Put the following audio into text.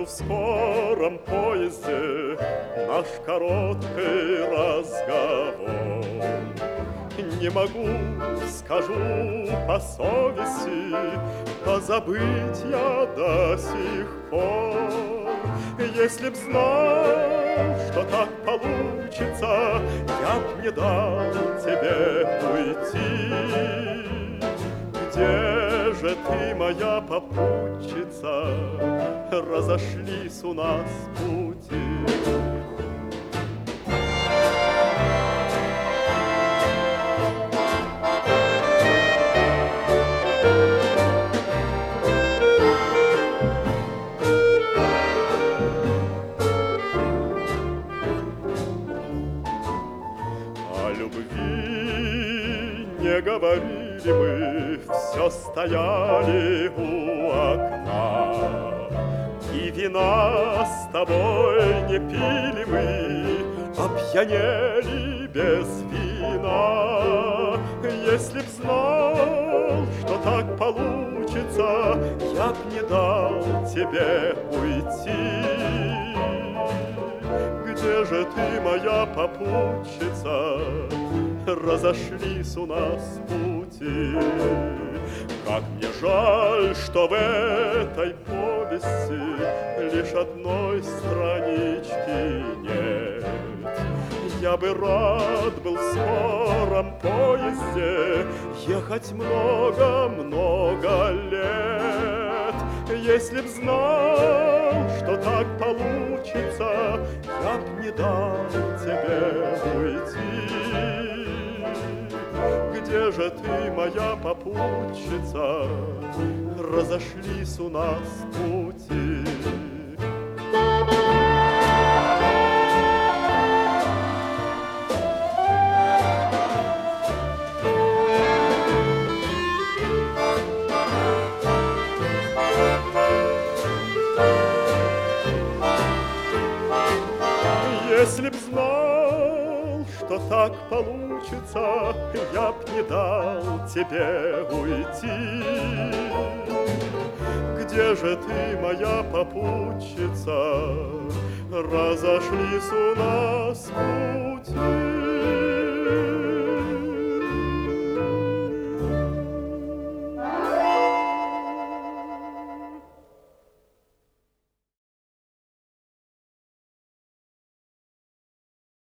слышу в скором поезде наш короткий разговор. Не могу, скажу по совести, позабыть я до сих пор. Если б знал, что так получится, я б не дал тебе уйти. Где же ты, моя попутчица? Разошлись у нас пути. О любви не говорили мы, все стояли у окна. И вина с тобой не пили мы, опьянели без вина. Если б знал, что так получится, я б не дал тебе уйти. Где же ты, моя попутчица? Разошлись у нас пути. Как мне жаль, что в этой повести лишь одной странички нет. Я бы рад был в скором поезде ехать много-много лет. Если б знал, что так получится, я б не дал тебе уйти. Где же ты, моя попутчица? Разошлись у нас пути. Если б знал, что так получится, я б не дал тебе уйти. Где же ты, моя попутчица? Разошлись у нас пути.